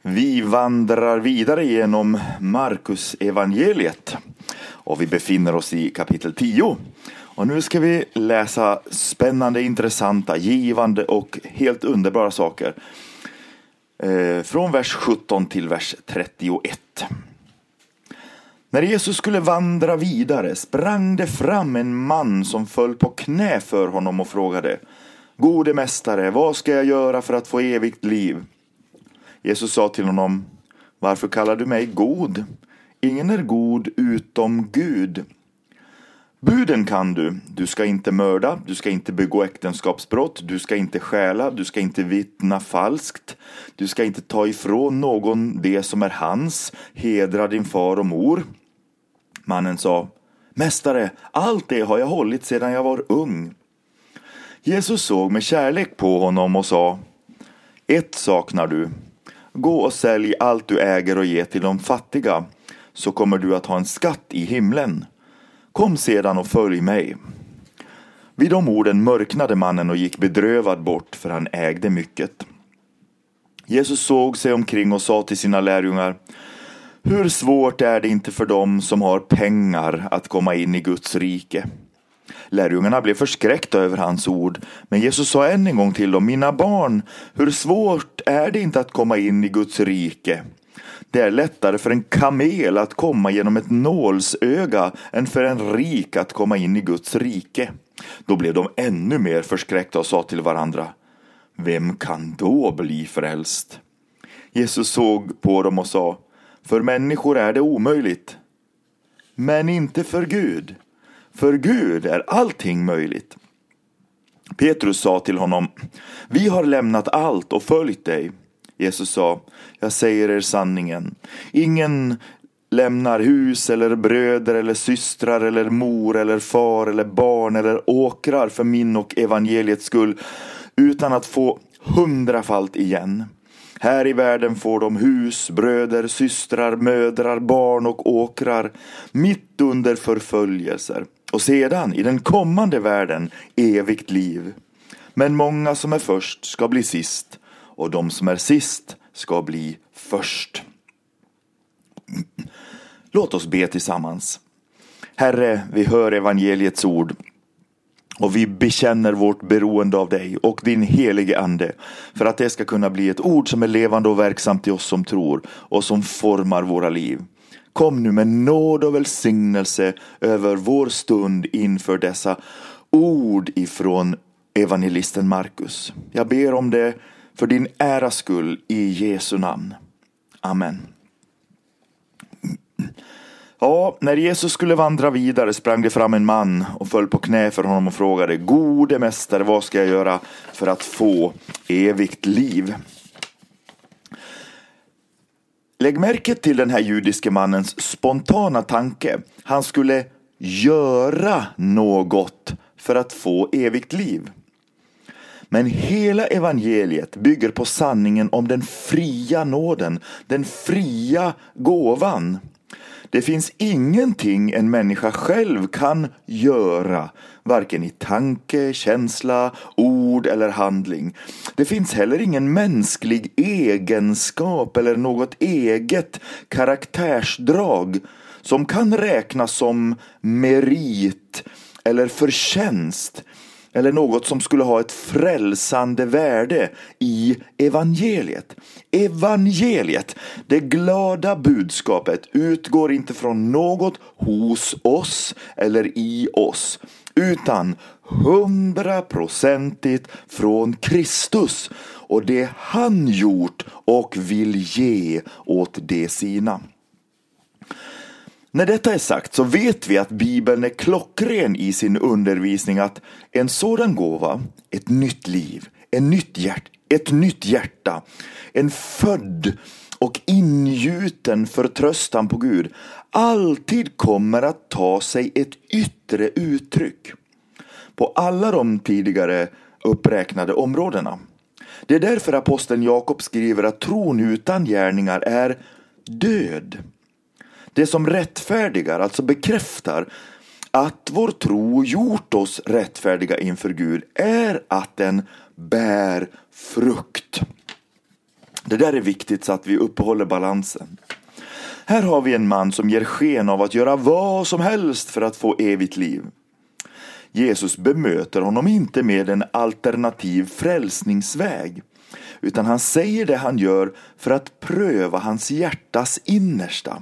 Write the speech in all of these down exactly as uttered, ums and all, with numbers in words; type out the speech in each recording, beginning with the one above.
Vi vandrar vidare genom Markus evangeliet och vi befinner oss i kapitel tio. Och nu ska vi läsa spännande, intressanta, givande och helt underbara saker. Eh, från vers sjutton till vers trettioett. När Jesus skulle vandra vidare sprang det fram en man som föll på knä för honom och frågade: Gode mästare, vad ska jag göra för att få evigt liv? Jesus sa till honom: Varför kallar du mig god? Ingen är god utom Gud. Buden kan du. Du ska inte mörda, du ska inte begå äktenskapsbrott, du ska inte stjäla, du ska inte vittna falskt, du ska inte ta ifrån någon det som är hans, hedra din far och mor. Mannen sa: Mästare, allt det har jag hållit sedan jag var ung. Jesus såg med kärlek på honom och sa: Ett saknar du. Gå och sälj allt du äger och ge till de fattiga, så kommer du att ha en skatt i himlen. Kom sedan och följ mig. Vid de orden mörknade mannen och gick bedrövad bort, för han ägde mycket. Jesus såg sig omkring och sa till sina lärjungar: Hur svårt är det inte för dem som har pengar att komma in i Guds rike? Lärjungarna blev förskräckta över hans ord, men Jesus sa än en gång till dem: Mina barn, hur svårt är det inte att komma in i Guds rike? Det är lättare för en kamel att komma genom ett nålsöga än för en rik att komma in i Guds rike. Då blev de ännu mer förskräckta och sa till varandra: Vem kan då bli frälst? Jesus såg på dem och sa: För människor är det omöjligt, men inte för Gud. För Gud är allting möjligt. Petrus sa till honom: Vi har lämnat allt och följt dig. Jesus sa: Jag säger er sanningen. Ingen lämnar hus eller bröder eller systrar eller mor eller far eller barn eller åkrar för min och evangeliets skull utan att få hundrafalt igen. Här i världen får de hus, bröder, systrar, mödrar, barn och åkrar mitt under förföljelser. Och sedan i den kommande världen evigt liv. Men många som är först ska bli sist, och de som är sist ska bli först. Låt oss be tillsammans. Herre, vi hör evangeliets ord och vi bekänner vårt beroende av dig och din helige ande, för att det ska kunna bli ett ord som är levande och verksamt i oss som tror och som formar våra liv. Kom nu med nåd och välsignelse över vår stund inför dessa ord ifrån evangelisten Markus. Jag ber om det för din äras skull i Jesu namn. Amen. Ja, när Jesus skulle vandra vidare sprang det fram en man och föll på knä för honom och frågade: Gode mästare, vad ska jag göra för att få evigt liv? Lägg märke till den här judiske mannens spontana tanke. Han skulle göra något för att få evigt liv. Men hela evangeliet bygger på sanningen om den fria nåden, den fria gåvan. Det finns ingenting en människa själv kan göra, varken i tanke, känsla, ord eller handling. Det finns heller ingen mänsklig egenskap eller något eget karaktärsdrag som kan räknas som merit eller förtjänst, eller något som skulle ha ett frälsande värde i evangeliet. Evangeliet, det glada budskapet, utgår inte från något hos oss eller i oss, utan hundraprocentigt från Kristus och det han gjort och vill ge åt det sina. När detta är sagt så vet vi att Bibeln är klockren i sin undervisning att en sådan gåva, ett nytt liv, en nytt hjärt, ett nytt hjärta, en född och ingjuten förtröstan på Gud alltid kommer att ta sig ett yttre uttryck på alla de tidigare uppräknade områdena. Det är därför aposteln Jakob skriver att tron utan gärningar är död. Det som rättfärdigar, alltså bekräftar att vår tro gjort oss rättfärdiga inför Gud, är att den bär frukt. Det där är viktigt så att vi uppehåller balansen. Här har vi en man som ger sken av att göra vad som helst för att få evigt liv. Jesus bemöter honom inte med en alternativ frälsningsväg, utan han säger det han gör för att pröva hans hjärtas innersta.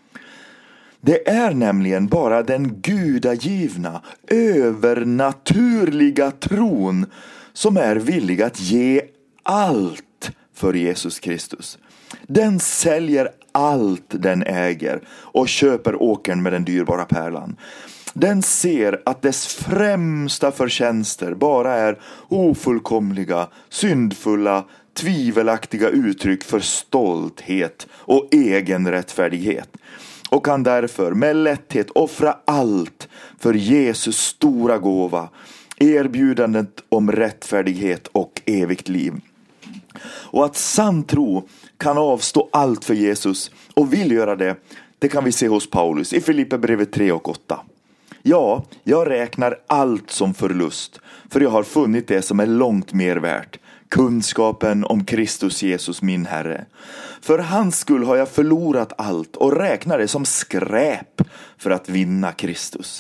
Det är nämligen bara den gudagivna, övernaturliga tron som är villig att ge allt för Jesus Kristus. Den säljer allt den äger och köper åkern med den dyrbara pärlan. Den ser att dess främsta förtjänster bara är ofullkomliga, syndfulla, tvivelaktiga uttryck för stolthet och egen rättfärdighet. Och kan därför med lätthet offra allt för Jesus stora gåva, erbjudandet om rättfärdighet och evigt liv. Och att sann tro kan avstå allt för Jesus och vill göra det, det kan vi se hos Paulus i Filipperbrevet tre och åtta. Ja, jag räknar allt som förlust, för jag har funnit det som är långt mer värt, kunskapen om Kristus Jesus min Herre. För hans skull har jag förlorat allt och räknar det som skräp för att vinna Kristus.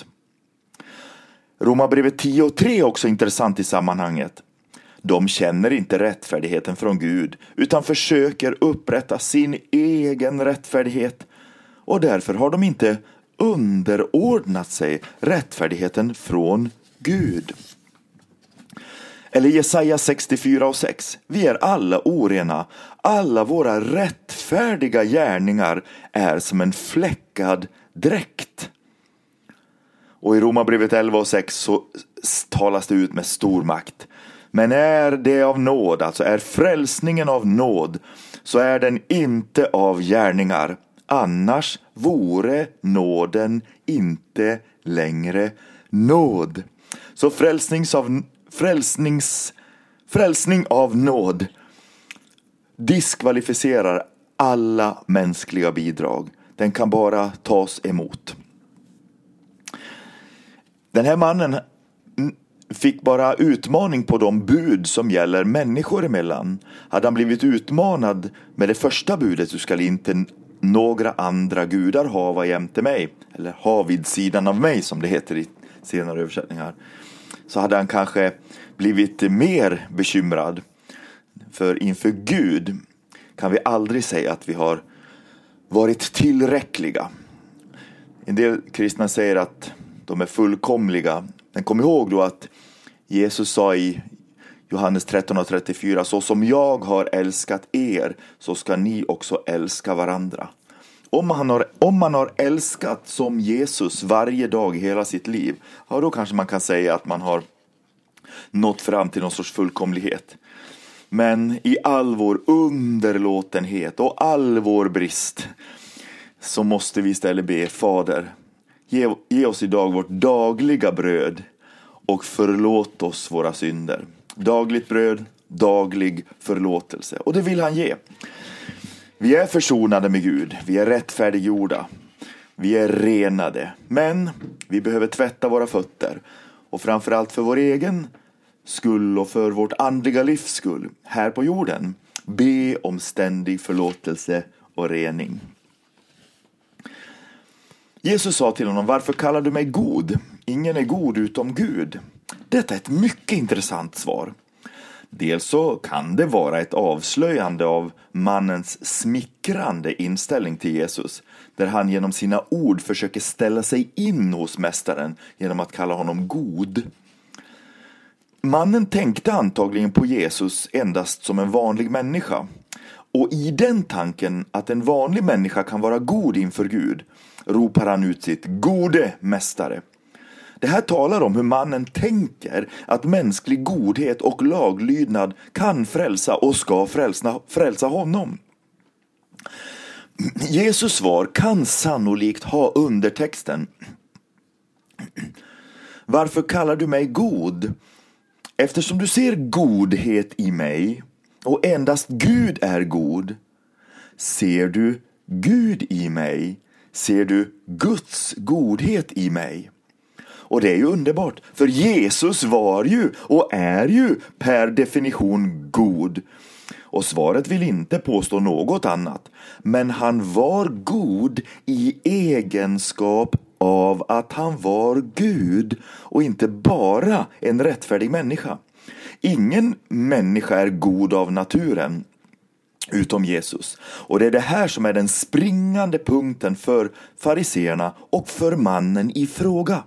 Romarbrevet tio och tre är också intressant i sammanhanget. De känner inte rättfärdigheten från Gud, utan försöker upprätta sin egen rättfärdighet, och därför har de inte underordnat sig rättfärdigheten från Gud. Eller Jesaja sextiofyra och sex. Vi är alla orena. Alla våra rättfärdiga gärningar är som en fläckad dräkt. Och i Romarbrevet elva och sex så talas det ut med stor makt. Men är det av nåd, alltså är frälsningen av nåd, så är den inte av gärningar. Annars vore nåden inte längre nåd. Så frälsnings av, frälsnings, frälsning av nåd diskvalificerar alla mänskliga bidrag. Den kan bara tas emot. Den här mannen fick bara utmaning på de bud som gäller människor emellan. Hade han blivit utmanad med det första budet, du ska inte några andra gudar hava jämte mig, eller ha vid sidan av mig som det heter i senare översättningar, så hade han kanske blivit mer bekymrad. För inför Gud kan vi aldrig säga att vi har varit tillräckliga. En del kristna säger att de är fullkomliga. Men kom ihåg då att Jesus sa i Johannes tretton och trettiofyra: så som jag har älskat er, så ska ni också älska varandra. Om man har, om man har älskat som Jesus varje dag i hela sitt liv, ja, då kanske man kan säga att man har nått fram till någon sorts fullkomlighet. Men i all vår underlåtenhet och all vår brist så måste vi istället be: Fader, ge, ge oss idag vårt dagliga bröd och förlåt oss våra synder. Dagligt bröd, daglig förlåtelse. Och det vill han ge. Vi är försonade med Gud. Vi är rättfärdiggjorda. Vi är renade. Men vi behöver tvätta våra fötter. Och framförallt för vår egen skull och för vårt andliga livs skull här på jorden, be om ständig förlåtelse och rening. Jesus sa till honom: varför kallar du mig god? Ingen är god utom Gud. Detta är ett mycket intressant svar. Dels så kan det vara ett avslöjande av mannens smickrande inställning till Jesus, där han genom sina ord försöker ställa sig in hos mästaren genom att kalla honom god. Mannen tänkte antagligen på Jesus endast som en vanlig människa. Och i den tanken att en vanlig människa kan vara god inför Gud, ropar han ut sitt: gode mästare. Det här talar om hur mannen tänker att mänsklig godhet och laglydnad kan frälsa och ska frälsa, frälsa honom. Jesus svar kan sannolikt ha undertexten: varför kallar du mig god? Eftersom du ser godhet i mig och endast Gud är god, ser du Gud i mig, ser du Guds godhet i mig. Och det är ju underbart, för Jesus var ju och är ju per definition god. Och svaret vill inte påstå något annat. Men han var god i egenskap av att han var Gud och inte bara en rättfärdig människa. Ingen människa är god av naturen utom Jesus. Och det är det här som är den springande punkten för fariseerna och för mannen i fråga.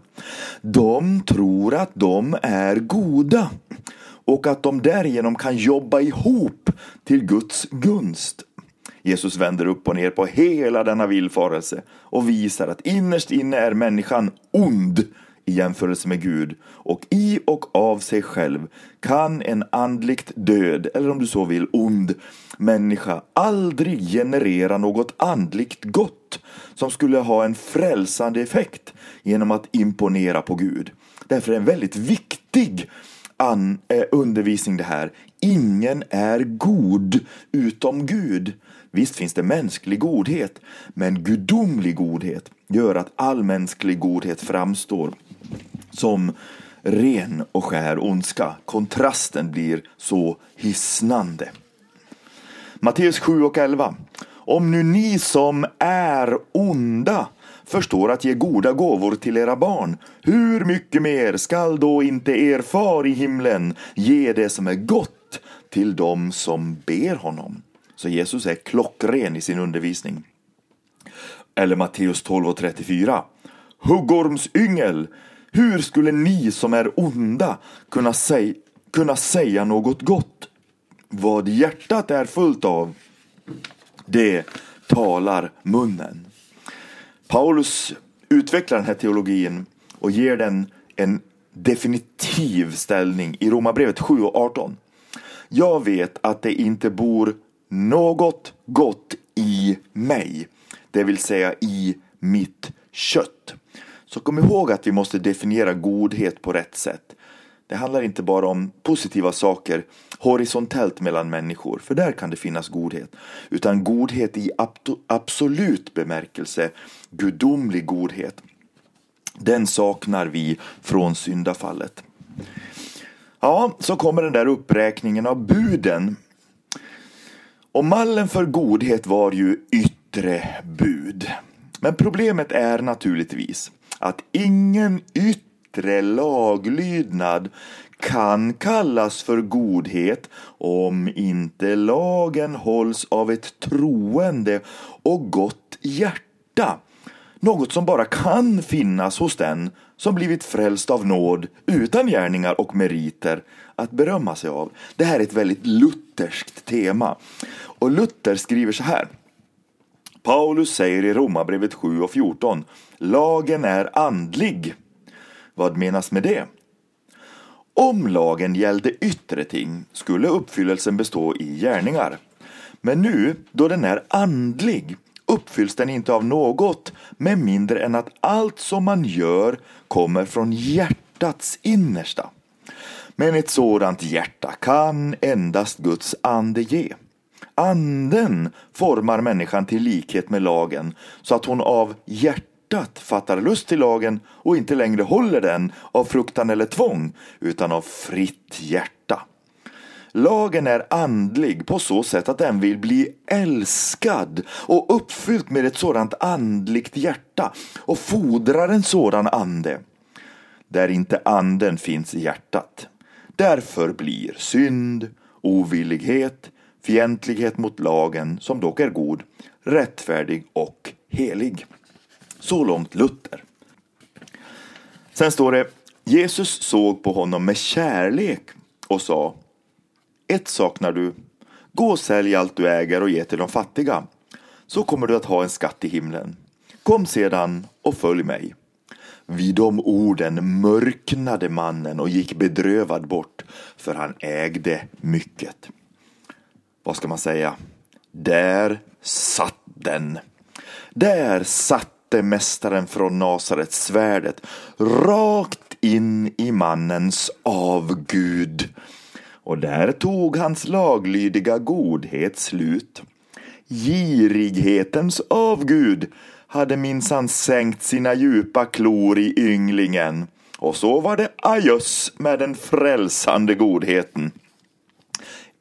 De tror att de är goda och att de därigenom kan jobba ihop till Guds gunst. Jesus vänder upp och ner på hela denna villfarelse och visar att innerst inne är människan ond i jämförelse med Gud, och i och av sig själv kan en andligt död, eller om du så vill ond människa, aldrig generera något andligt gott som skulle ha en frälsande effekt genom att imponera på Gud. Därför är det en väldigt viktig an, eh, undervisning det här. Ingen är god utom Gud. Visst finns det mänsklig godhet, men gudomlig godhet gör att all mänsklig godhet framstår som ren och skär ondska. Kontrasten blir så hisnande. Matteus sju och elva. Om nu ni som är onda förstår att ge goda gåvor till era barn, hur mycket mer skall då inte er far i himlen ge det som är gott till dem som ber honom? Så Jesus är klockren i sin undervisning. Eller Matteus tolv och trettiofyra. Huggormsyngel, hur skulle ni som är onda kunna, säg, kunna säga något gott? Vad hjärtat är fullt av, det talar munnen. Paulus utvecklar den här teologin och ger den en definitiv ställning i Romarbrevet sju och arton. Jag vet att det inte bor något gott i mig, det vill säga i mitt kött. Så kom ihåg att vi måste definiera godhet på rätt sätt. Det handlar inte bara om positiva saker horisontellt mellan människor, för där kan det finnas godhet. Utan godhet i absolut bemärkelse, gudomlig godhet. Den saknar vi från syndafallet. Ja, så kommer den där uppräkningen av buden. Och mallen för godhet var ju yttre bud. Men problemet är naturligtvis att ingen yttre laglydnad kan kallas för godhet om inte lagen hålls av ett troende och gott hjärta. Något som bara kan finnas hos den som blivit frälst av nåd utan gärningar och meriter att berömma sig av. Det här är ett väldigt lutherskt tema. Och Luther skriver så här. Paulus säger i Romarbrevet sju och fjorton. Lagen är andlig. Vad menas med det? Om lagen gällde yttre ting skulle uppfyllelsen bestå i gärningar. Men nu, då den är andlig, uppfylls den inte av något med mindre än att allt som man gör kommer från hjärtats innersta. Men ett sådant hjärta kan endast Guds ande ge. Anden formar människan till likhet med lagen så att hon av hjärtat fattar lust till lagen och inte längre håller den av fruktan eller tvång utan av fritt hjärta. Lagen är andlig på så sätt att den vill bli älskad och uppfylld med ett sådant andligt hjärta och fordrar en sådan ande. Där inte anden finns i hjärtat. Därför blir synd, ovillighet, fientlighet mot lagen, som dock är god, rättfärdig och helig. Så långt Luther. Sen står det, Jesus såg på honom med kärlek och sa, ett saknar du, gå och sälj allt du äger och ge till de fattiga, så kommer du att ha en skatt i himlen. Kom sedan och följ mig. Vid de orden mörknade mannen och gick bedrövad bort, för han ägde mycket. Vad ska man säga? Där satt den. Där satte mästaren från Nasaret svärdet rakt in i mannens avgud. Och där tog hans laglydiga godhet slut. Girighetens avgud hade minsann sänkt sina djupa klor i ynglingen. Och så var det ajöss med den frälsande godheten. Ett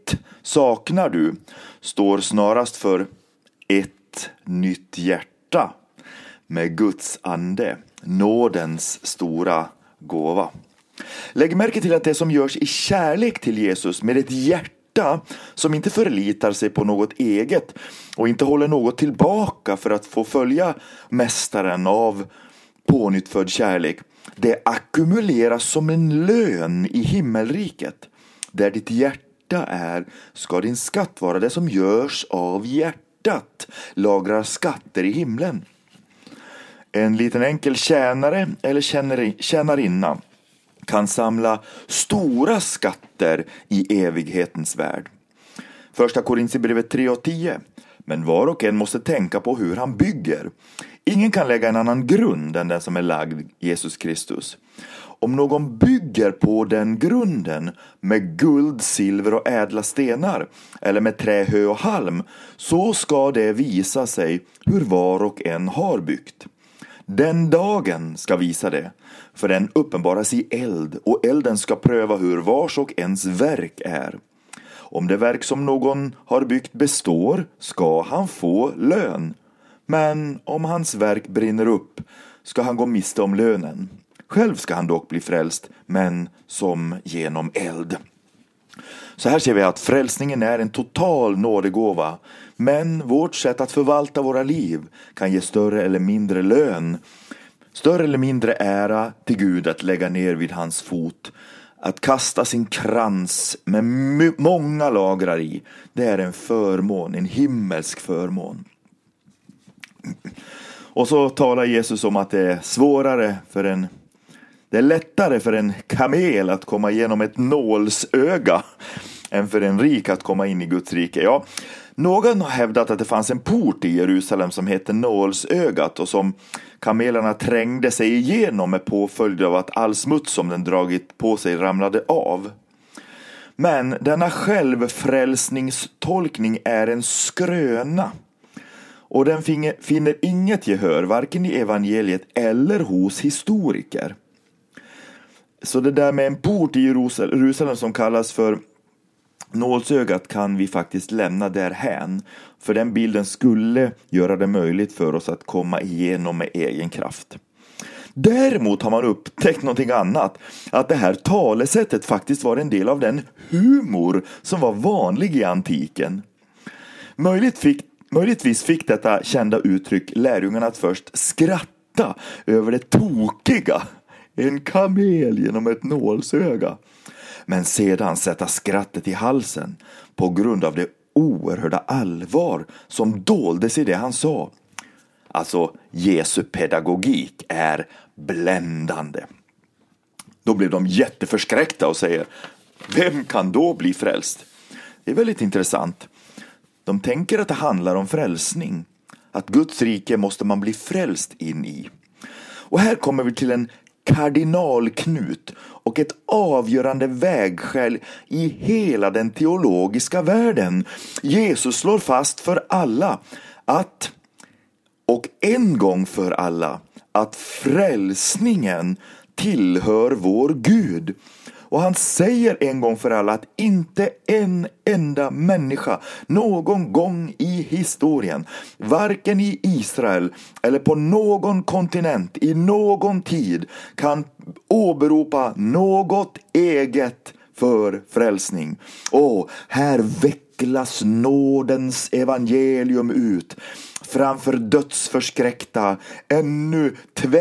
ett saknar du står snarast för ett nytt hjärta med Guds ande, nådens stora gåva. Lägg märke till att det som görs i kärlek till Jesus med ett hjärta som inte förlitar sig på något eget och inte håller något tillbaka för att få följa mästaren av pånyttfödd kärlek, det ackumuleras som en lön i himmelriket. Där ditt hjärta är ska din skatt vara. Det som görs av hjärtat lagrar skatter i himlen. En liten enkel tjänare eller tjänarinna kan samla stora skatter i evighetens värld. Första Korinthierbrevet tre och tio. Men var och en måste tänka på hur han bygger. Ingen kan lägga en annan grund än den som är lagd, Jesus Kristus. Om någon bygger på den grunden med guld, silver och ädla stenar eller med trä, hö och halm, så ska det visa sig hur var och en har byggt. Den dagen ska visa det, för den uppenbaras i eld, och elden ska pröva hur vars och ens verk är. Om det verk som någon har byggt består, ska han få lön. Men om hans verk brinner upp, ska han gå miste om lönen. Själv ska han dock bli frälst, men som genom eld. Så här ser vi att frälsningen är en total nådegåva. Men vårt sätt att förvalta våra liv kan ge större eller mindre lön. Större eller mindre ära till Gud att lägga ner vid hans fot. Att kasta sin krans med många lagrar i. Det är en förmån, en himmelsk förmån. Och så talar Jesus om att det är svårare för en Det är lättare för en kamel att komma igenom ett nålsöga än för en rik att komma in i Guds rike. Ja, någon har hävdat att det fanns en port i Jerusalem som heter nålsögat och som kamelerna trängde sig igenom med påföljd av att all smuts som den dragit på sig ramlade av. Men denna självfrälsningstolkning är en skröna. Och den finner inget gehör varken i evangeliet eller hos historiker. Så det där med en port i Jerusalem som kallas för nålsögat kan vi faktiskt lämna därhän. För den bilden skulle göra det möjligt för oss att komma igenom med egen kraft. Däremot har man upptäckt någonting annat. Att det här talesättet faktiskt var en del av den humor som var vanlig i antiken. Möjligt fick, möjligtvis fick detta kända uttryck lärjungarna att först skratta över det tokiga. En kamel genom ett nålsöga. Men sedan sätta skrattet i halsen på grund av det oerhörda allvar som doldes i det han sa. Alltså, Jesu pedagogik är bländande. Då blir de jätteförskräckta och säger: vem kan då bli frälst? Det är väldigt intressant. De tänker att det handlar om frälsning. Att Guds rike måste man bli frälst in i. Och här kommer vi till en kardinalknut och ett avgörande vägskäl i hela den teologiska världen. Jesus slår fast för alla att, och en gång för alla, att frälsningen tillhör vår Gud. Och han säger en gång för alla att inte en enda människa någon gång i historien, varken i Israel eller på någon kontinent i någon tid, kan åberopa något eget för frälsning. Och här vecklas nådens evangelium ut framför dödsförskräckta, ännu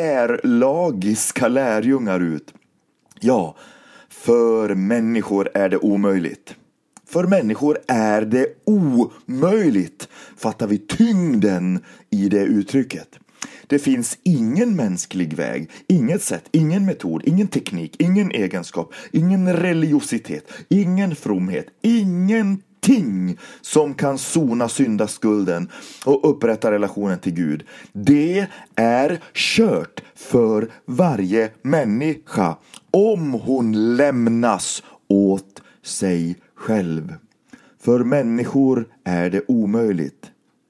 tvärlagiska lärjungar ut. Ja, för människor är det omöjligt. För människor är det omöjligt. Fattar vi tyngden i det uttrycket? Det finns ingen mänsklig väg, inget sätt, ingen metod, ingen teknik, ingen egenskap, ingen religiositet, ingen fromhet, ingenting som kan sona syndaskulden och upprätta relationen till Gud. Det är kört för varje människa om hon lämnas åt sig själv. För människor är det omöjligt.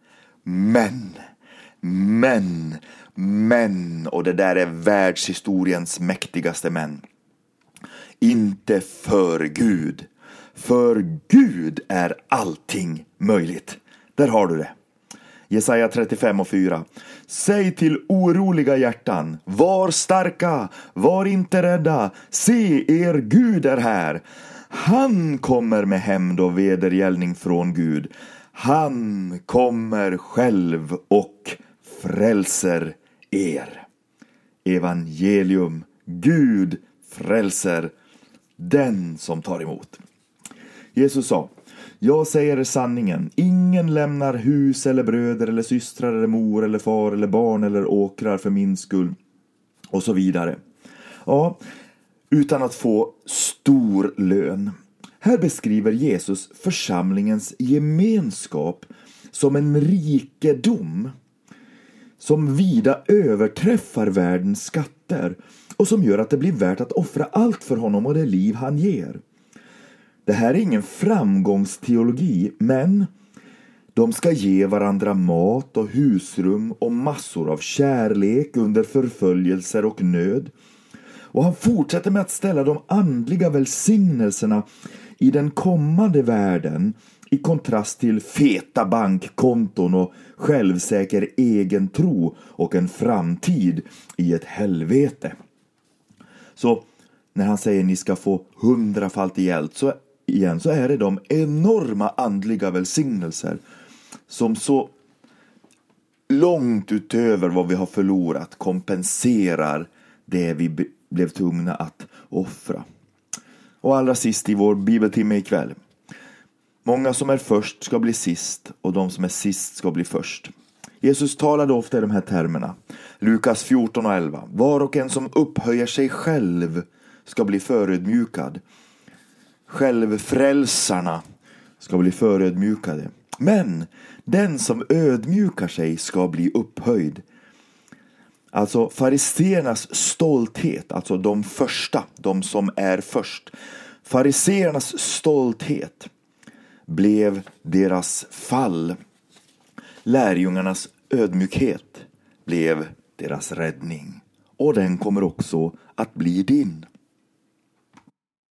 Men, men, men, och det där är världshistoriens mäktigaste men. Inte för Gud. För Gud är allting möjligt. Där har du det. Jesaja trettiofem och fyra. Säg till oroliga hjärtan, var starka, var inte rädda. Se, er Gud är här. Han kommer med hämnd och vedergällning från Gud. Han kommer själv och frälser er. Evangelium. Gud frälser den som tar emot. Jesus sa, jag säger sanningen, ingen lämnar hus eller bröder eller systrar eller mor eller far eller barn eller åkrar för min skull och så vidare. Ja, utan att få stor lön. Här beskriver Jesus församlingens gemenskap som en rikedom som vida överträffar världens skatter och som gör att det blir värt att offra allt för honom och det liv han ger. Det här är ingen framgångsteologi, men de ska ge varandra mat och husrum och massor av kärlek under förföljelser och nöd. Och han fortsätter med att ställa de andliga välsignelserna i den kommande världen i kontrast till feta bankkonton och självsäker egen tro och en framtid i ett helvete. Så när han säger ni ska få hundrafalt igen så, igen, så är det de enorma andliga välsignelser som så långt utöver vad vi har förlorat kompenserar det vi be- blev tvungna att offra. Och allra sist i vår bibeltimme ikväll. Många som är först ska bli sist och de som är sist ska bli först. Jesus talade ofta i de här termerna. Lukas fjorton och elva. Var och en som upphöjer sig själv ska bli förödmjukad. Självfrälsarna ska bli förödmjukade. Men den som ödmjukar sig ska bli upphöjd. Alltså fariseernas stolthet, alltså de första, de som är först. Fariseernas stolthet blev deras fall. Lärjungarnas ödmjukhet blev deras räddning. Och den kommer också att bli din.